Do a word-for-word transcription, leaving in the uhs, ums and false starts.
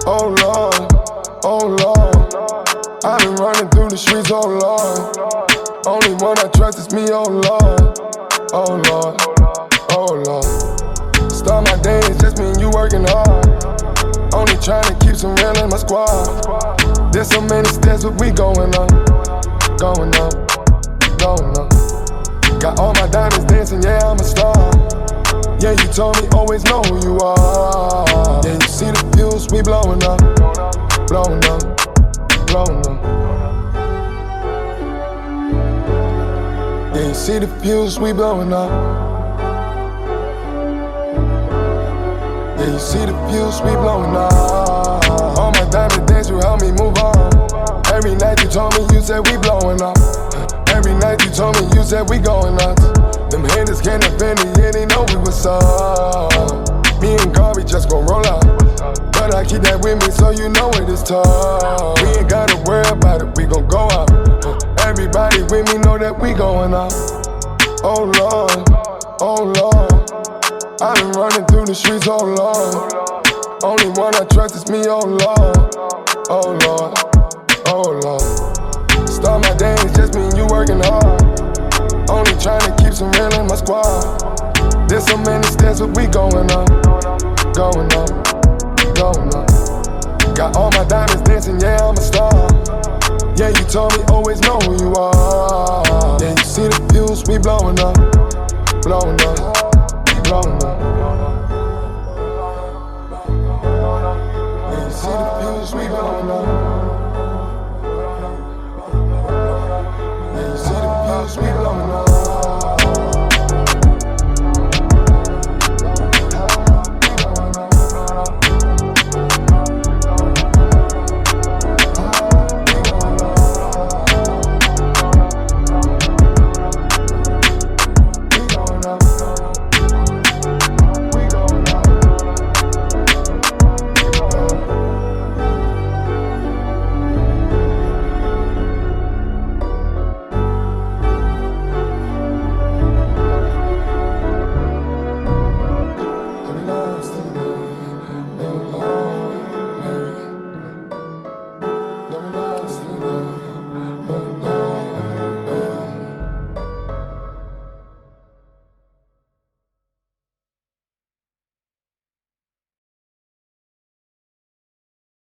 Oh Lord, oh Lord, I've been running through the streets, oh Lord. Only one I trust is me, oh Lord, oh Lord, oh Lord. Start my day, it's just me and you working hard. Only trying to keep some real in my squad. There's so many steps, but we going up, going up, going up. Got all my diamonds dancing, yeah, I'm a star. Yeah, you told me always know who you are. Yeah, you see the fuse, we blowing up, blowing up, blowing up. Yeah, you see the fuse, we blowing up. Yeah, you see the fuse, we blowing up. All my diamond dance, you help me move on. Every night you told me, you said we blowing up. Every night you told me, you said we going nuts. Them haters can't offend me, yeah, they know we was up. Me and Garvey just gon' roll out. But I keep that with me, so you know it is tough. We ain't gotta worry about it, we gon' go out. Everybody with me know that we going up. Oh Lord, oh Lord, I've been running through the streets, oh Lord. Only one I trust is me, oh Lord, oh Lord, oh Lord. Start my day, it's just me and you working hard. Only trying to keep some real in my squad. There's so many steps, but we going up, going up, going up. Got all my diamonds dancing, yeah, I'm a star. Yeah, you told me always know who you are. Yeah, you see the fuse, we blowing up, blowing up, blowing up. Yeah, you see the fuse, we blowing up. Yeah, you see the fuse, we blowing up.